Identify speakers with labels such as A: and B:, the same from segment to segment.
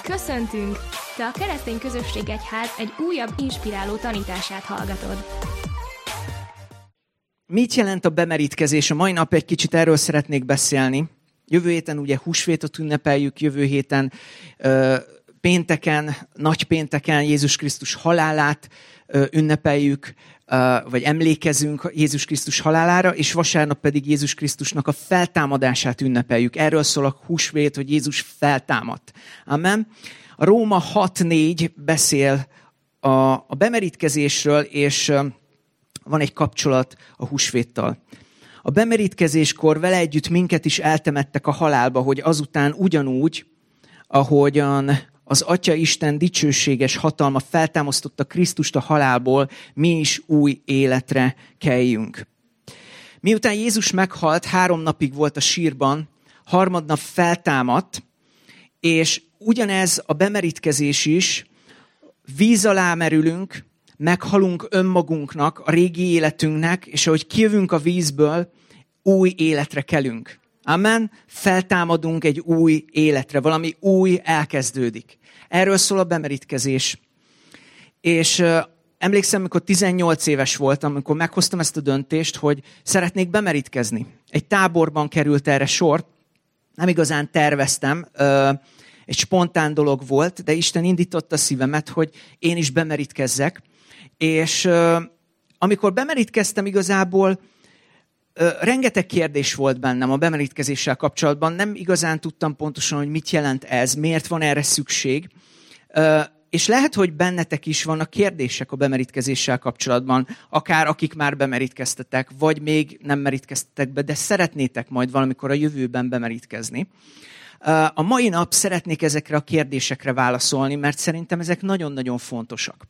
A: Köszöntünk! Te a Keresztény Közösség Egyház egy újabb inspiráló tanítását hallgatod.
B: Mit jelent a bemerítkezés? A mai nap egy kicsit erről szeretnék beszélni. Jövő héten ugye húsvétot ünnepeljük, jövő héten pénteken, nagypénteken Jézus Krisztus halálát ünnepeljük, vagy emlékezünk Jézus Krisztus halálára, és vasárnap pedig Jézus Krisztusnak a feltámadását ünnepeljük. Erről szól a húsvét, hogy Jézus feltámadt. Amen. A Róma 6:4 beszél a bemerítkezésről, és van egy kapcsolat a húsvéttal. A bemerítkezéskor vele együtt minket is eltemettek a halálba, hogy azután ugyanúgy, ahogyan az Atya Isten dicsőséges hatalma feltámasztotta Krisztust a halálból, mi is új életre kelljünk. Miután Jézus meghalt, 3 napig volt a sírban, harmadnap feltámadt, és ugyanez a bemerítkezés is, víz alá merülünk, meghalunk önmagunknak, a régi életünknek, és ahogy kijövünk a vízből, új életre kelünk. Amen? Feltámadunk egy új életre, valami új elkezdődik. Erről szól a bemerítkezés. És emlékszem, amikor 18 éves voltam, amikor meghoztam ezt a döntést, hogy szeretnék bemerítkezni. Egy táborban került erre sor, nem igazán terveztem, egy spontán dolog volt, de Isten indította a szívemet, hogy én is bemerítkezzek. És amikor bemerítkeztem, igazából rengeteg kérdés volt bennem a bemerítkezéssel kapcsolatban. Nem igazán tudtam pontosan, hogy mit jelent ez, miért van erre szükség. És lehet, hogy bennetek is vannak kérdések a bemerítkezéssel kapcsolatban, akár akik már bemerítkeztetek, vagy még nem merítkeztetek be, de szeretnétek majd valamikor a jövőben bemerítkezni. A mai nap szeretnék ezekre a kérdésekre válaszolni, mert szerintem ezek nagyon-nagyon fontosak.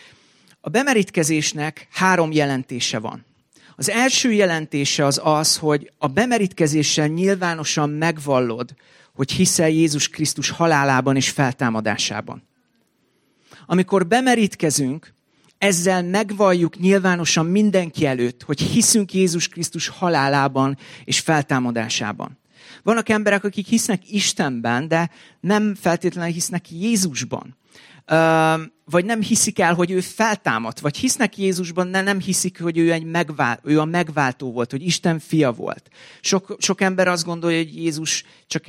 B: A bemerítkezésnek 3 jelentése van. Az első jelentése az, hogy a bemerítkezéssel nyilvánosan megvallod, hogy hiszel Jézus Krisztus halálában és feltámadásában. Amikor bemerítkezünk, ezzel megvalljuk nyilvánosan mindenki előtt, hogy hiszünk Jézus Krisztus halálában és feltámadásában. Vannak emberek, akik hisznek Istenben, de nem feltétlenül hisznek Jézusban. Vagy nem hiszik el, hogy ő feltámadt, vagy hisznek Jézusban, de nem hiszik, hogy ő a megváltó volt, hogy Isten fia volt. Sok ember azt gondolja, hogy Jézus csak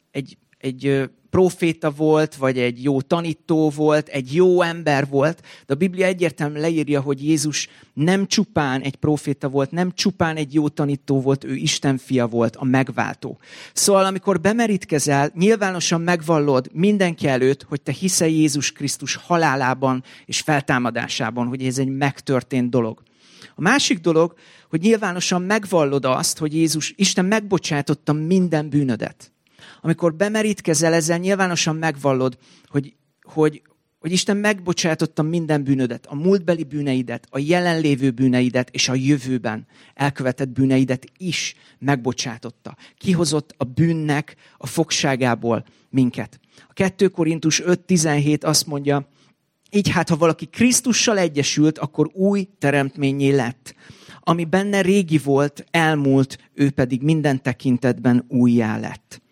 B: egy próféta volt, vagy egy jó tanító volt, egy jó ember volt, de a Biblia egyértelműen leírja, hogy Jézus nem csupán egy próféta volt, nem csupán egy jó tanító volt, ő Isten fia volt, a megváltó. Szóval amikor bemerítkezel, nyilvánosan megvallod mindenki előtt, hogy te hiszel Jézus Krisztus halálában és feltámadásában, hogy ez egy megtörtént dolog. A másik dolog, hogy nyilvánosan megvallod azt, hogy Isten megbocsátotta minden bűnödet. Amikor bemerítkezel, ezzel nyilvánosan megvallod, hogy Isten megbocsátotta minden bűnödet, a múltbeli bűneidet, a jelenlévő bűneidet és a jövőben elkövetett bűneidet is megbocsátotta. Kihozott a bűnnek a fogságából minket. A 2 Korintus 5:17 azt mondja, így hát, ha valaki Krisztussal egyesült, akkor új teremtménnyé lett. Ami benne régi volt, elmúlt, ő pedig minden tekintetben újjá lett.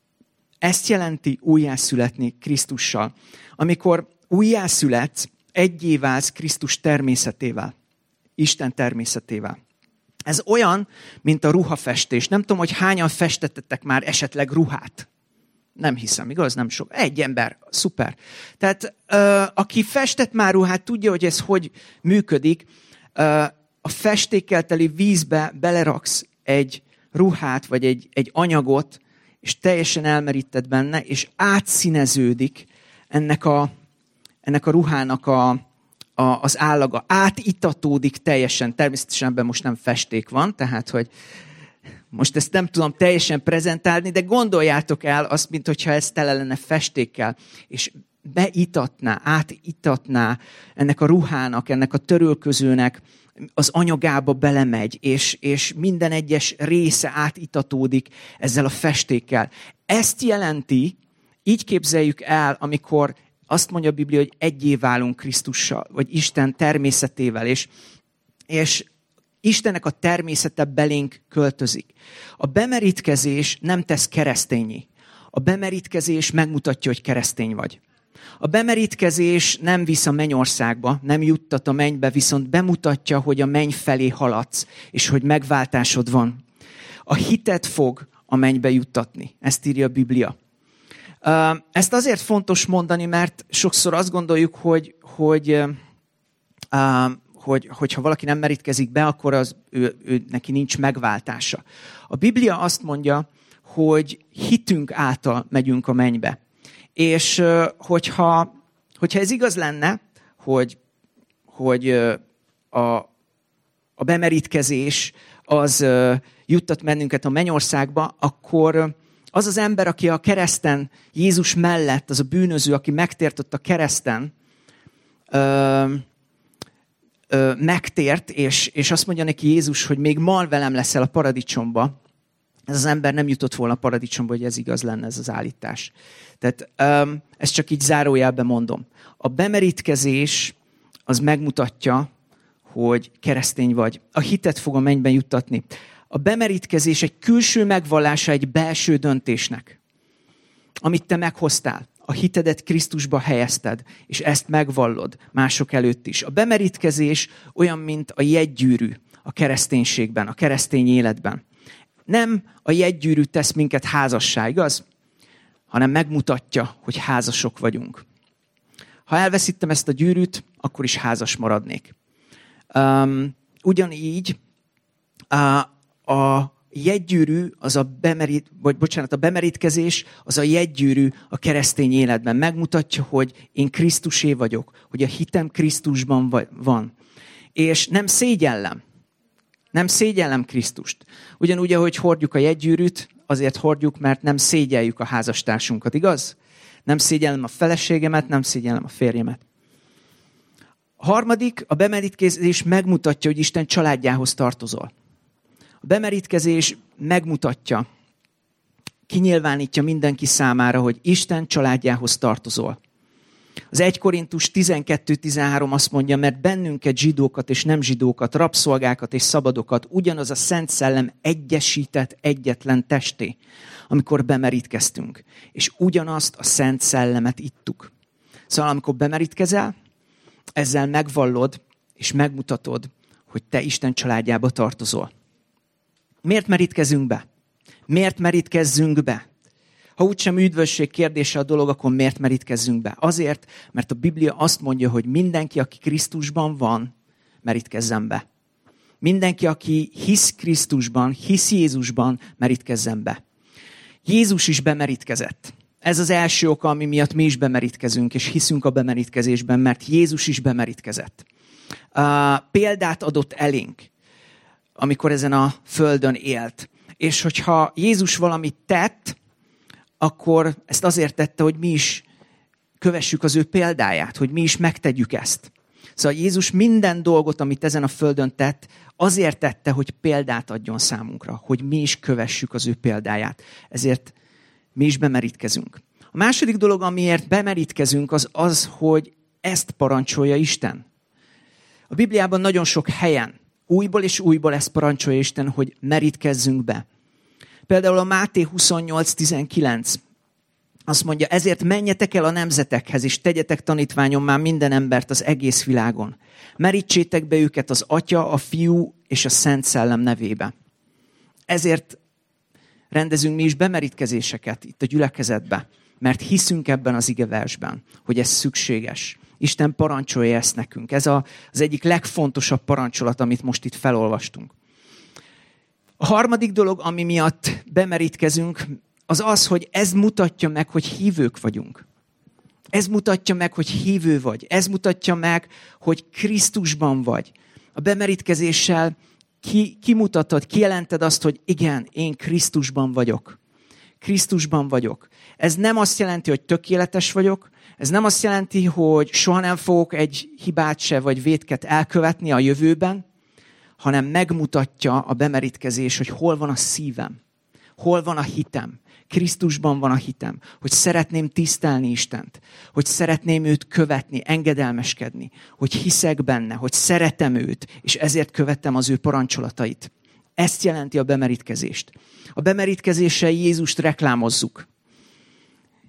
B: Ezt jelenti újjászületni Krisztussal. Amikor újjászületsz, egyé válsz Krisztus természetével, Isten természetével. Ez olyan, mint a ruhafestés. Nem tudom, hogy hányan festettetek már esetleg ruhát. Nem hiszem, igaz? Nem sok. Egy ember, szuper. Tehát aki festett már ruhát, tudja, hogy ez hogy működik. A festékkel teli vízbe beleraksz egy ruhát, vagy egy anyagot, és teljesen elmeríted benne, és átszíneződik ennek a ruhának az állaga. Átitatódik teljesen. Természetesen ebben most nem festék van, tehát, hogy most ezt nem tudom teljesen prezentálni, de gondoljátok el azt, mintha ez tele lenne festékkel, és átitatná ennek a ruhának, ennek a törölközőnek az anyagába belemegy, és minden egyes része átitatódik ezzel a festékkel. Ezt jelenti, így képzeljük el, amikor azt mondja a Biblia, hogy egyé válunk Krisztussal, vagy Isten természetével, és Istennek a természete belénk költözik. A bemerítkezés nem tesz keresztényi. A bemerítkezés megmutatja, hogy keresztény vagy. A bemerítkezés nem visz a mennyországba, nem juttat a mennybe, viszont bemutatja, hogy a menny felé haladsz, és hogy megváltásod van. A hited fog a mennybe juttatni. Ezt írja a Biblia. Ezt azért fontos mondani, mert sokszor azt gondoljuk, hogyha valaki nem merítkezik be, akkor neki nincs megváltása. A Biblia azt mondja, hogy hitünk által megyünk a mennybe. És hogyha ez igaz lenne, hogy a bemerítkezés az juttat bennünket a mennyországba, akkor az az ember, aki a kereszten Jézus mellett, az a bűnöző, aki megtért ott a kereszten, megtért, és azt mondja neki Jézus, hogy még ma velem leszel a paradicsomba, ez az ember nem jutott volna a paradicsomba, hogy ez igaz lenne, ez az állítás. Tehát ezt csak így zárójelben mondom. A bemerítkezés az megmutatja, hogy keresztény vagy. A hitet fog a mennyben juttatni. A bemerítkezés egy külső megvallása egy belső döntésnek, amit te meghoztál. A hitedet Krisztusba helyezted, és ezt megvallod mások előtt is. A bemerítkezés olyan, mint a jegygyűrű a kereszténységben, a keresztény életben. Nem a jegygyűrű tesz minket házassá, igaz? Hanem megmutatja, hogy házasok vagyunk. Ha elveszítem ezt a gyűrűt, akkor is házas maradnék. Ugyanígy a jegygyűrű, a bemerítkezés, az a jegygyűrű a keresztény életben. Megmutatja, hogy én Krisztusé vagyok, hogy a hitem Krisztusban van. És nem szégyellem Krisztust. Ugyanúgy, ahogy hordjuk a jegygyűrűt, azért hordjuk, mert nem szégyeljük a házastársunkat, igaz? Nem szégyellem a feleségemet, nem szégyellem a férjemet. A harmadik, a bemerítkezés megmutatja, hogy Isten családjához tartozol. A bemerítkezés megmutatja, kinyilvánítja mindenki számára, hogy Isten családjához tartozol. Az 1 Korintus 12-13 azt mondja, mert bennünket zsidókat és nem zsidókat, rabszolgákat és szabadokat ugyanaz a Szent Szellem egyesített egyetlen testé, amikor bemerítkeztünk. És ugyanazt a Szent Szellemet ittuk. Szóval amikor bemerítkezel, ezzel megvallod és megmutatod, hogy te Isten családjába tartozol. Miért merítkezünk be? Miért merítkezzünk be? Ha úgysem üdvösség kérdése a dolog, akkor miért merítkezzünk be? Azért, mert a Biblia azt mondja, hogy mindenki, aki Krisztusban van, merítkezzen be. Mindenki, aki hisz Krisztusban, hisz Jézusban, merítkezzen be. Jézus is bemerítkezett. Ez az első oka, ami miatt mi is bemerítkezünk, és hiszünk a bemerítkezésben, mert Jézus is bemerítkezett. Példát adott elénk, amikor ezen a földön élt. És hogyha Jézus valamit tett, akkor ezt azért tette, hogy mi is kövessük az ő példáját, hogy mi is megtegyük ezt. Szóval Jézus minden dolgot, amit ezen a földön tett, azért tette, hogy példát adjon számunkra, hogy mi is kövessük az ő példáját. Ezért mi is bemerítkezünk. A második dolog, amiért bemerítkezünk, az, hogy ezt parancsolja Isten. A Bibliában nagyon sok helyen, újból és újból ezt parancsolja Isten, hogy merítkezzünk be. Például a Máté 28:19 azt mondja, ezért menjetek el a nemzetekhez, és tegyetek tanítványommá minden embert az egész világon. Merítsétek be őket az Atya, a Fiú és a Szent Szellem nevébe. Ezért rendezünk mi is bemerítkezéseket itt a gyülekezetbe, mert hiszünk ebben az igeversben, hogy ez szükséges. Isten parancsolja ezt nekünk. Ez az egyik legfontosabb parancsolat, amit most itt felolvastunk. A harmadik dolog, ami miatt bemerítkezünk, az, hogy ez mutatja meg, hogy hívők vagyunk. Ez mutatja meg, hogy hívő vagy. Ez mutatja meg, hogy Krisztusban vagy. A bemerítkezéssel kimutatod, kijelented azt, hogy igen, én Krisztusban vagyok. Krisztusban vagyok. Ez nem azt jelenti, hogy tökéletes vagyok. Ez nem azt jelenti, hogy soha nem fogok egy hibát se vagy vétket elkövetni a jövőben, hanem megmutatja a bemerítkezés, hogy hol van a szívem, hol van a hitem. Krisztusban van a hitem, hogy szeretném tisztelni Istent, hogy szeretném őt követni, engedelmeskedni, hogy hiszek benne, hogy szeretem őt, és ezért követem az ő parancsolatait. Ezt jelenti a bemerítkezést. A bemerítkezéssel Jézust reklámozzuk.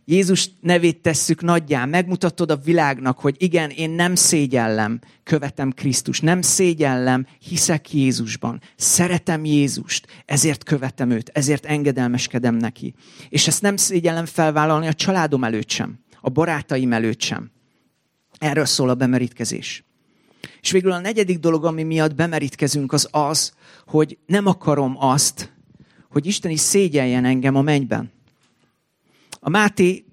B: Jézus nevét tesszük nagyjá, megmutatod a világnak, hogy igen, én nem szégyellem, követem Krisztus, nem szégyellem, hiszek Jézusban, szeretem Jézust, ezért követem őt, ezért engedelmeskedem neki. És ezt nem szégyellem felvállalni a családom előtt sem, a barátaim előtt sem. Erről szól a bemerítkezés. És végül a negyedik dolog, ami miatt bemerítkezünk, az az, hogy nem akarom azt, hogy Isten is szégyeljen engem a mennyben. A Máté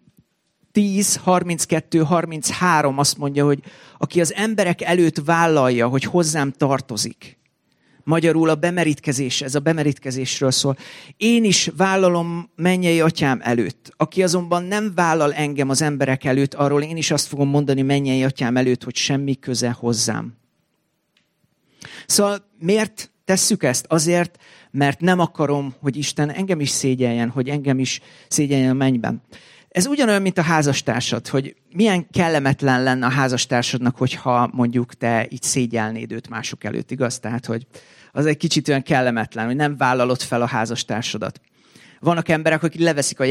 B: 10:32-33 azt mondja, hogy aki az emberek előtt vállalja, hogy hozzám tartozik. Magyarul a bemerítkezés, ez a bemerítkezésről szól. Én is vállalom mennyei atyám előtt. Aki azonban nem vállal engem az emberek előtt, arról én is azt fogom mondani mennyei atyám előtt, hogy semmi köze hozzám. Szóval miért tesszük ezt? Azért, mert nem akarom, hogy Isten engem is szégyeljen, hogy engem is szégyeljen a mennyben. Ez ugyanolyan, mint a házastársad, hogy milyen kellemetlen lenne a házastársadnak, hogyha mondjuk te így szégyelnéd őt mások előtt, igaz? Tehát, hogy az egy kicsit olyan kellemetlen, hogy nem vállalod fel a házastársadat. Vannak emberek, akik leveszik a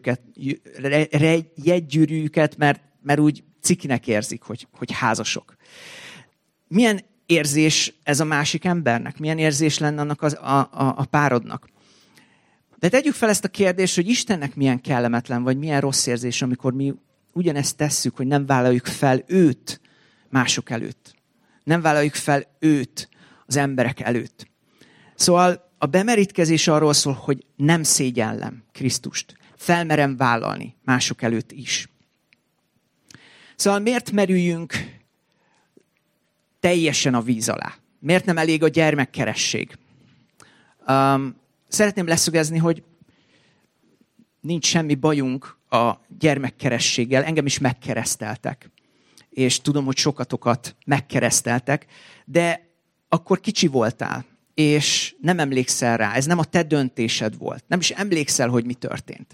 B: jegygyűrűjüket, mert úgy cikinek érzik, hogy házasok. Milyen érzés ez a másik embernek? Milyen érzés lenne annak a párodnak? De tegyük fel ezt a kérdést, hogy Istennek milyen kellemetlen, vagy milyen rossz érzés, amikor mi ugyanezt tesszük, hogy nem vállaljuk fel őt mások előtt. Nem vállaljuk fel őt az emberek előtt. Szóval a bemerítkezés arról szól, hogy nem szégyellem Krisztust. Felmerem vállalni mások előtt is. Szóval miért merüljünk teljesen a víz alá? Miért nem elég a gyermekkeresség? Szeretném leszögezni, hogy nincs semmi bajunk a gyermekkerességgel. Engem is megkereszteltek. És tudom, hogy sokatokat megkereszteltek, de akkor kicsi voltál, és nem emlékszel rá. Ez nem a te döntésed volt. Nem is emlékszel, hogy mi történt.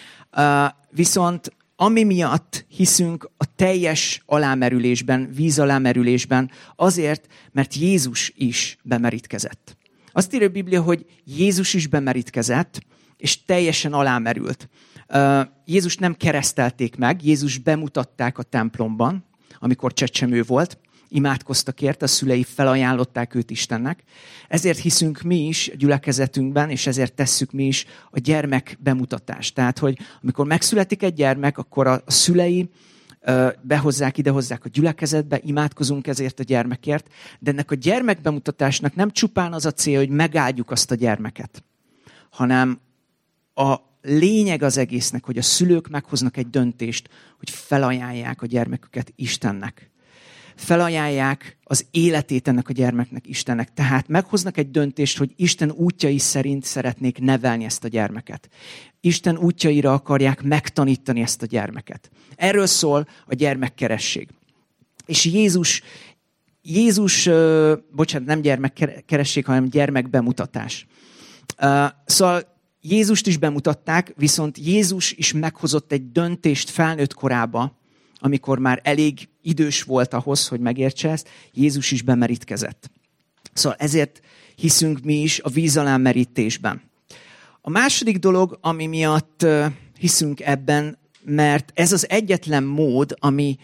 B: Viszont ami miatt hiszünk a teljes alámerülésben, víz alámerülésben, azért, mert Jézus is bemerítkezett. Azt írja a Biblia, hogy Jézus is bemerítkezett, és teljesen alámerült. Jézus nem keresztelték meg, Jézus bemutatták a templomban, amikor csecsemő volt, imádkoztak érte, a szülei felajánlották őt Istennek. Ezért hiszünk mi is a gyülekezetünkben, és ezért tesszük mi is a gyermek bemutatást. Tehát, hogy amikor megszületik egy gyermek, akkor a szülei idehozzák a gyülekezetbe, imádkozunk ezért a gyermekért, de ennek a gyermekbemutatásnak nem csupán az a cél, hogy megáldjuk azt a gyermeket, hanem a lényeg az egésznek, hogy a szülők meghoznak egy döntést, hogy felajánlják a gyermeküket Istennek. Felajánlják az életét ennek a gyermeknek Istennek. Tehát meghoznak egy döntést, hogy Isten útjai szerint szeretnék nevelni ezt a gyermeket. Isten útjaira akarják megtanítani ezt a gyermeket. Erről szól a gyermekkeresség. És Jézus, nem gyermekkeresség, hanem gyermekbemutatás. Szóval Jézust is bemutatták, viszont Jézus is meghozott egy döntést felnőtt korába, amikor már elég idős volt ahhoz, hogy megértse ezt, Jézus is bemerítkezett. Szóval ezért hiszünk mi is a víz alá merítésben. A második dolog, ami miatt hiszünk ebben, mert ez az egyetlen mód, ami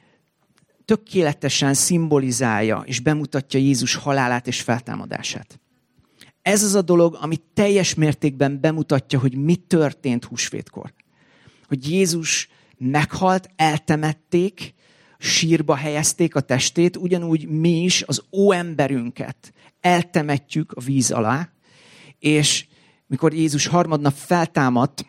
B: tökéletesen szimbolizálja és bemutatja Jézus halálát és feltámadását. Ez az a dolog, ami teljes mértékben bemutatja, hogy mi történt húsvétkor. Hogy Jézus meghalt, eltemették, sírba helyezték a testét, ugyanúgy mi is az óemberünket eltemetjük a víz alá, és mikor Jézus harmadnap feltámadt,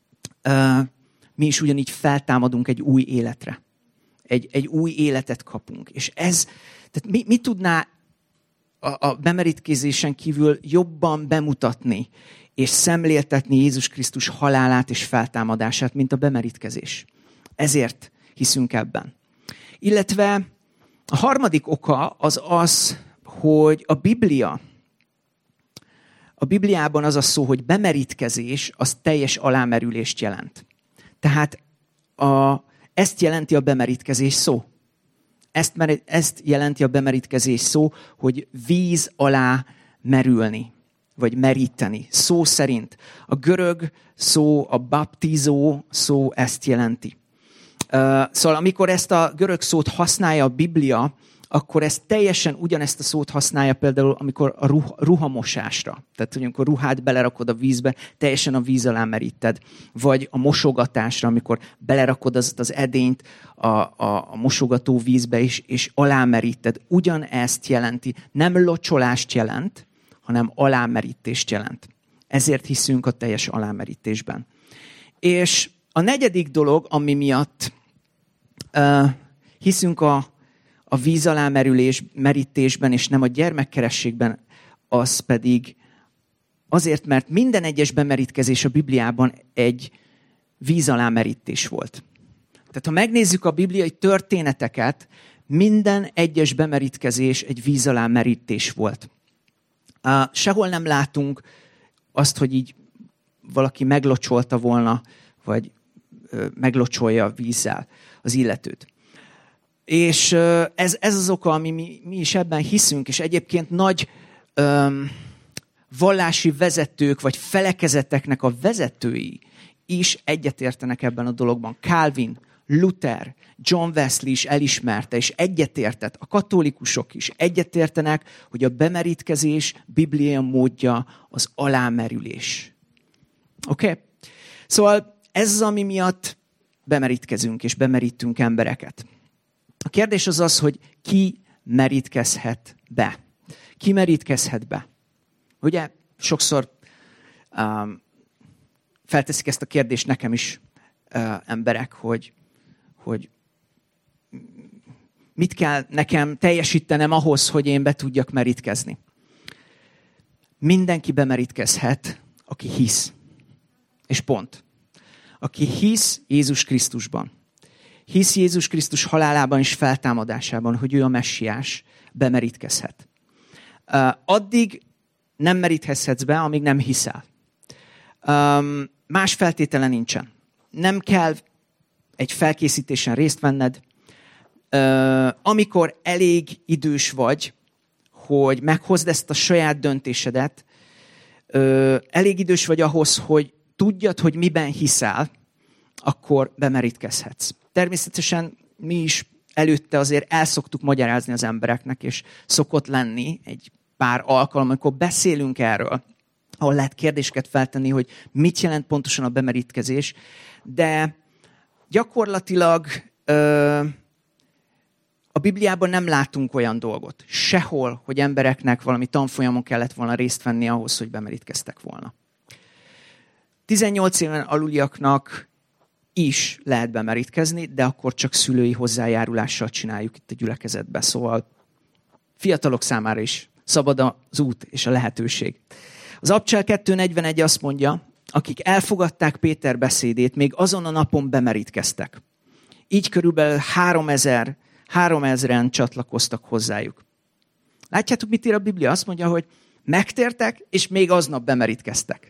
B: mi is ugyanígy feltámadunk egy új életre. Egy új életet kapunk. És ez, tehát mi tudná a bemerítkezésen kívül jobban bemutatni és szemléltetni Jézus Krisztus halálát és feltámadását, mint a bemerítkezés. Ezért hiszünk ebben. Illetve a harmadik oka az, hogy a Bibliában az a szó, hogy bemerítkezés, az teljes alámerülést jelent. Tehát ezt jelenti a bemerítkezés szó. Ezt jelenti a bemerítkezés szó, hogy víz alá merülni. vagy meríteni. Szó szerint. A görög szó, a baptizó szó ezt jelenti. Szóval amikor ezt a görög szót használja a Biblia, akkor ez teljesen ugyanezt a szót használja például, amikor a ruhamosásra. Tehát, hogy amikor ruhát belerakod a vízbe, teljesen a víz alá meríted. Vagy a mosogatásra, amikor belerakod az edényt a mosogató vízbe is, és alámeríted. Ugyanezt jelenti. Nem locsolást jelent, hanem alámerítést jelent. Ezért hiszünk a teljes alámerítésben. És a negyedik dolog, ami miatt hiszünk a víz alá merítésben, és nem a gyermekkerességben, az pedig azért, mert minden egyes bemerítkezés a Bibliában egy víz alá merítés volt. Tehát ha megnézzük a bibliai történeteket, minden egyes bemerítkezés egy víz alá merítés volt. Sehol nem látunk azt, hogy így valaki meglocsolta volna, vagy meglocsolja a vízzel az illetőt. És ez az oka, ami mi is ebben hiszünk, és egyébként nagy vallási vezetők, vagy felekezeteknek a vezetői is egyetértenek ebben a dologban. Calvin, Luther, John Wesley is elismerte, és egyetértett, a katolikusok is egyetértenek, hogy a bemerítkezés bibliai módja az alámerülés. Oké? Szóval ez az, ami miatt bemerítkezünk, és bemerítünk embereket. A kérdés az, hogy ki merítkezhet be. Ki merítkezhet be? Ugye sokszor felteszik ezt a kérdést nekem is emberek, hogy mit kell nekem teljesítenem ahhoz, hogy én be tudjak merítkezni. Mindenki bemerítkezhet, aki hisz. És pont. Aki hisz Jézus Krisztusban. Hisz Jézus Krisztus halálában és feltámadásában, hogy ő a messiás, bemerítkezhet. Addig nem merítkezhetsz be, amíg nem hiszel. Más feltétele nincsen. Nem kell egy felkészítésen részt venned. Amikor elég idős vagy, hogy meghozd ezt a saját döntésedet, elég idős vagy ahhoz, hogy tudjad, hogy miben hiszel, akkor bemerítkezhetsz. Természetesen mi is előtte azért el szoktuk magyarázni az embereknek, és szokott lenni egy pár alkalom, amikor beszélünk erről, ahol lehet kérdéseket feltenni, hogy mit jelent pontosan a bemerítkezés, de gyakorlatilag a Bibliában nem látunk olyan dolgot. Sehol, hogy embereknek valami tanfolyamon kellett volna részt venni ahhoz, hogy bemerítkeztek volna. 18 éven aluliaknak is lehet bemerítkezni, de akkor csak szülői hozzájárulással csináljuk itt a gyülekezetbe. Szóval fiatalok számára is szabad az út és a lehetőség. Az Abcsel 2.41 azt mondja, akik elfogadták Péter beszédét, még azon a napon bemerítkeztek. Így körülbelül 3000-en csatlakoztak hozzájuk. Látjátok, mit ír a Biblia? Azt mondja, hogy megtértek, és még aznap bemerítkeztek.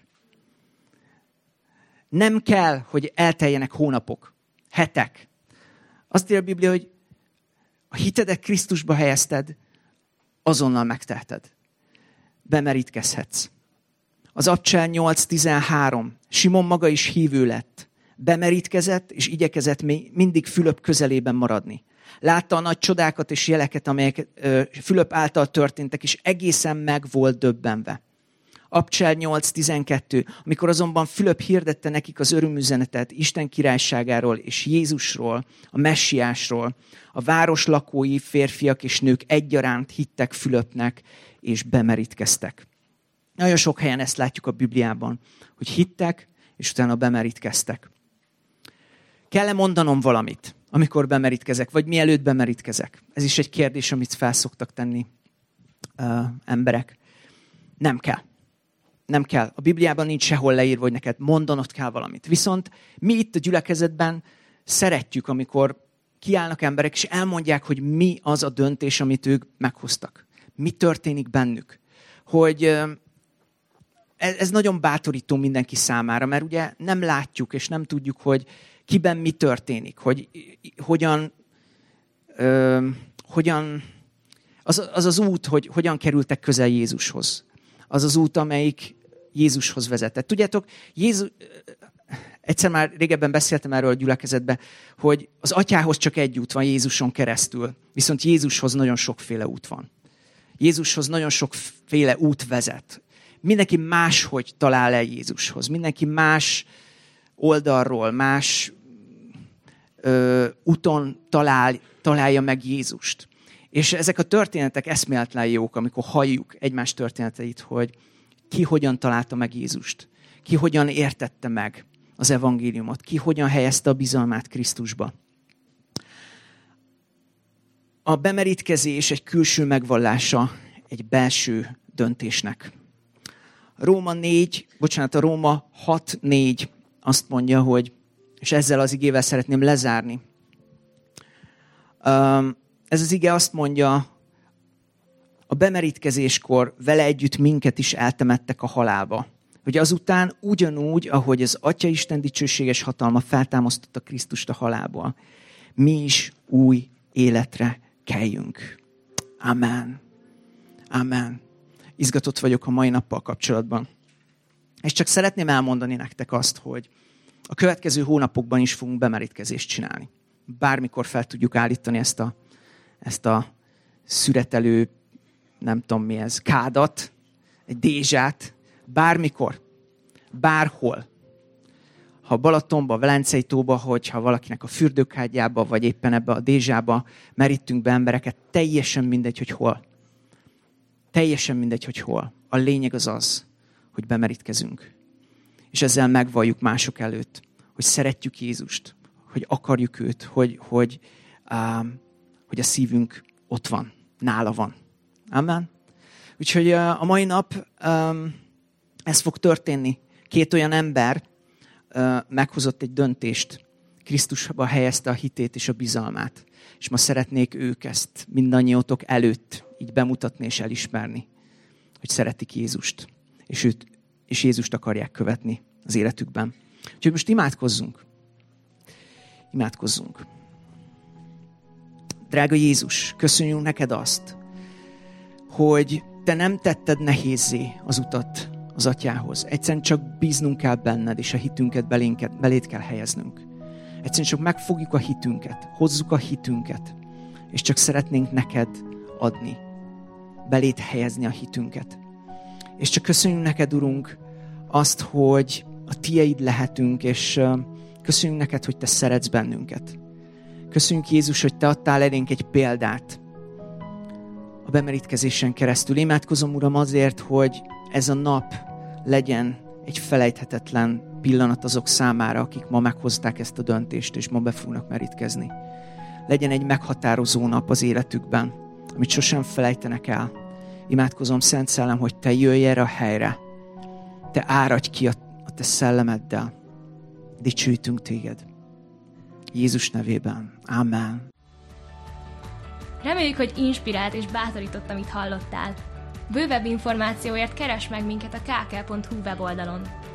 B: Nem kell, hogy elteljenek hónapok, hetek. Azt írja a Biblia, hogy a hitedet Krisztusba helyezted, azonnal megteheted. Bemerítkezhetsz. Az Abcsel 8.13. Simon maga is hívő lett. Bemerítkezett, és igyekezett mindig Fülöp közelében maradni. Látta a nagy csodákat és jeleket, amelyek Fülöp által történtek, és egészen meg volt döbbenve. Abcsel 8.12. Amikor azonban Fülöp hirdette nekik az örömüzenetet Isten királyságáról és Jézusról, a messiásról, a város lakói, férfiak és nők egyaránt hittek Fülöpnek, és bemerítkeztek. Nagyon sok helyen ezt látjuk a Bibliában, hogy hittek, és utána bemerítkeztek. Kell-e mondanom valamit, amikor bemerítkezek, vagy mielőtt bemerítkezek? Ez is egy kérdés, amit felszoktak tenni emberek. Nem kell. Nem kell. A Bibliában nincs sehol leírva, hogy neked mondanod kell valamit. Viszont mi itt a gyülekezetben szeretjük, amikor kiállnak emberek, és elmondják, hogy mi az a döntés, amit ők meghoztak. Mi történik bennük. Hogy ez nagyon bátorító mindenki számára, mert ugye nem látjuk, és nem tudjuk, hogy kiben mi történik. Hogy hogyan az út, hogy hogyan kerültek közel Jézushoz. az az út, amelyik Jézushoz vezetett. Tudjátok, egyszer már régebben beszéltem erről a gyülekezetben, hogy az atyához csak egy út van Jézuson keresztül, viszont Jézushoz nagyon sokféle út van. Jézushoz nagyon sokféle út vezet. Mindenki máshogy talál el Jézushoz. Mindenki más oldalról, más úton találja meg Jézust. És ezek a történetek eszméletlen jók, amikor halljuk egymás történeteit, hogy ki hogyan találta meg Jézust, ki hogyan értette meg az evangéliumot, ki hogyan helyezte a bizalmát Krisztusba. A bemerítkezés egy külső megvallása egy belső döntésnek. A Róma 6:4 azt mondja, hogy, és ezzel az igével szeretném lezárni. Ez az ige azt mondja, a bemerítkezéskor vele együtt minket is eltemettek a halálba. Hogy azután ugyanúgy, ahogy az Atya Isten dicsőséges hatalma feltámasztotta Krisztust a halálból, mi is új életre kelljünk. Amen. Amen. Izgatott vagyok a mai nappal kapcsolatban. És csak szeretném elmondani nektek azt, hogy a következő hónapokban is fogunk bemerítkezést csinálni. Bármikor fel tudjuk állítani ezt a szüretelő, nem tudom mi ez, kádat, egy dézsát, bármikor, bárhol. Ha Balatonba, Velencei tóba, hogyha valakinek a fürdőkádjába, vagy éppen ebbe a dézsába merítünk be embereket, teljesen mindegy, hogy hol. Teljesen mindegy, hogy hol. A lényeg az, hogy bemerítkezünk. És ezzel megvalljuk mások előtt, hogy szeretjük Jézust, hogy akarjuk őt, hogy a szívünk ott van, nála van. Amen. Úgyhogy a mai nap ez fog történni. 2 olyan ember meghozott egy döntést. Krisztusba helyezte a hitét és a bizalmát. És ma szeretnék ők ezt mindannyiótok előtt így bemutatni és elismerni, hogy szeretik Jézust. És Jézust akarják követni az életükben. Úgyhogy most imádkozzunk. Imádkozzunk. Drága Jézus, köszönjük neked azt, hogy te nem tetted nehézzé az utat az atyához. Egyszerűen csak bíznunk kell benned, és a hitünket beléd kell helyeznünk. Egyszerűen csak megfogjuk a hitünket, hozzuk a hitünket, és csak szeretnénk neked adni, beléd helyezni a hitünket. És csak köszönjük neked, Urunk, azt, hogy a tieid lehetünk, és köszönjük neked, hogy te szeretsz bennünket. Köszönjük, Jézus, hogy te adtál elénk egy példát a bemerítkezésen keresztül. Imádkozom, Uram, azért, hogy ez a nap legyen egy felejthetetlen pillanat azok számára, akik ma meghozták ezt a döntést, és ma be fognak merítkezni. Legyen egy meghatározó nap az életükben, amit sosem felejtenek el. Imádkozom, Szent Szellem, hogy te jöjj erre a helyre. Te áradj ki a te szellemeddel. Dicsőítünk téged. Jézus nevében. Amen.
A: Reméljük, hogy inspirált és bátorított, amit hallottál. Bővebb információért keresd meg minket a kk.hu weboldalon.